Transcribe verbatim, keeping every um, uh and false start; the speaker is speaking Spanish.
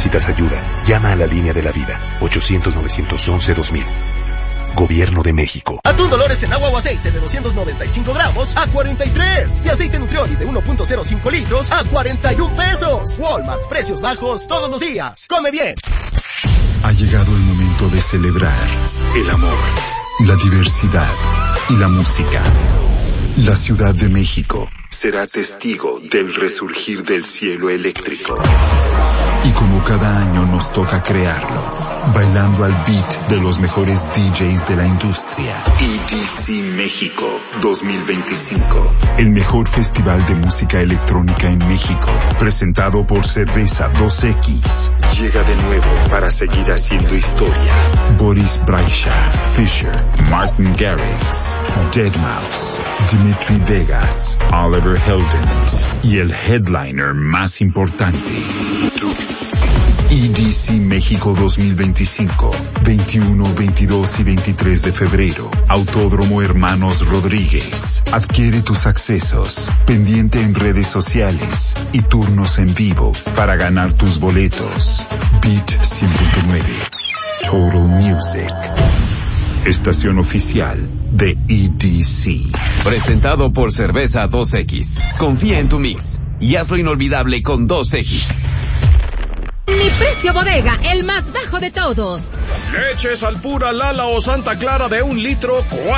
necesitas ayuda, llama a la línea de la vida, ochocientos, novecientos once, dos mil. Gobierno de México. Atún Dolores en agua o aceite de doscientos noventa y cinco gramos a cuarenta y tres. Y aceite Nutrioli de uno punto cero cinco litros a cuarenta y un pesos. Walmart, precios bajos todos los días. Come bien. Ha llegado el momento de celebrar el amor, la diversidad y la música. La Ciudad de México será testigo del resurgir del cielo eléctrico. Y como cada año nos toca crearlo, bailando al beat de los mejores D Js de la industria. E D C México dos mil veinticinco. El mejor festival de música electrónica en México, presentado por Cerveza dos equis. Llega de nuevo para seguir haciendo historia. Boris Brejcha, Fisher, Martin Garrix, deadmau five, Dimitri Vegas, Oliver Heldens y el headliner más importante, tú. E D C México dos mil veinticinco, veintiuno, veintidós y veintitrés de febrero. Autódromo Hermanos Rodríguez. Adquiere tus accesos, pendiente en redes sociales y turnos en vivo para ganar tus boletos. Beat cien punto nueve. Total Music. Estación oficial de E D C. Presentado por Cerveza dos equis. Confía en tu mix y hazlo inolvidable con dos equis. Mi precio bodega, el más bajo de todos. Leche Salpura Lala o Santa Clara de un litro,